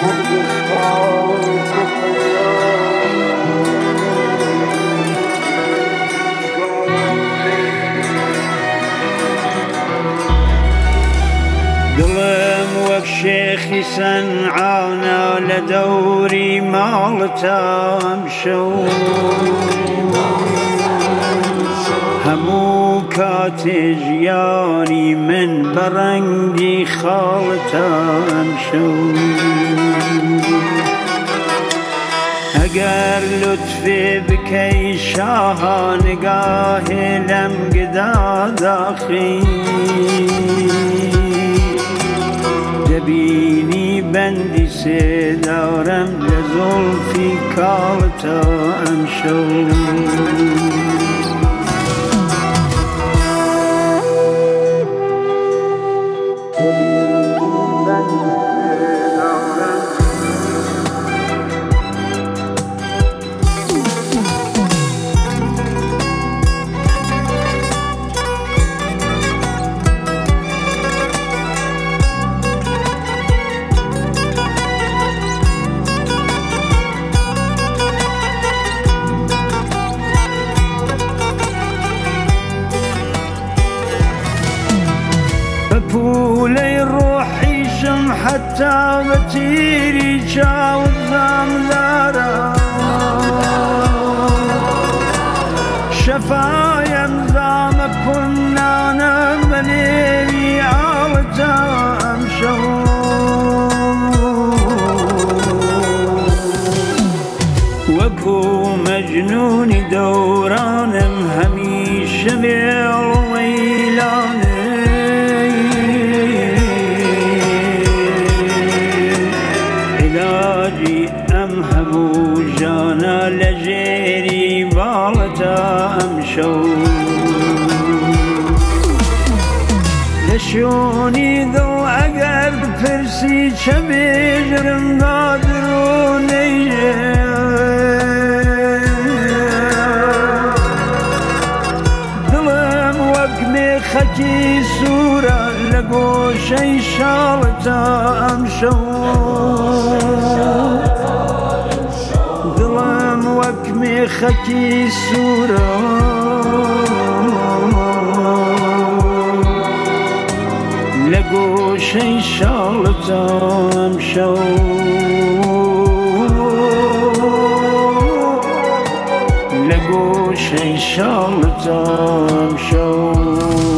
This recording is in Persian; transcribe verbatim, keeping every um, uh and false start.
دڵم وەک شێخی سەنعانە لە دەوری ماڵتە ئەمشەو هەموو کاتێ ژیانی من بە ڕەنگی خاڵتە ئەمشەو ئەگەر لوتفێ بکەی شاها نگاهێ لەم گدا داخی دەبینی بەندی سێدارم لە زۆڵفی کاڵتە ئەمشەو بپولەی ڕۆحیشم حەتا بە تیری چاوت زامدارە شەفایم زامە پڕنانە بە نێوی ئاڵتە ئەمشەو وەکو مەجنوونی دەورانم هەمیشە بێڵ وەیلانم ئەم هەموو ژانە لە ژێری باڵتە ئەمشەو لە شوێنی دڵ ئەگەر بپرسی چە بێژرم دادر و نەیژێ دڵم وەک مێخەکی سوورە لە گۆشەی شاڵتە ئەمشەو دڵم وەک مێخەکی سوورە لە گۆشەی شاڵتە ئەمشەو لە گۆشەی شاڵتە ئەمشەو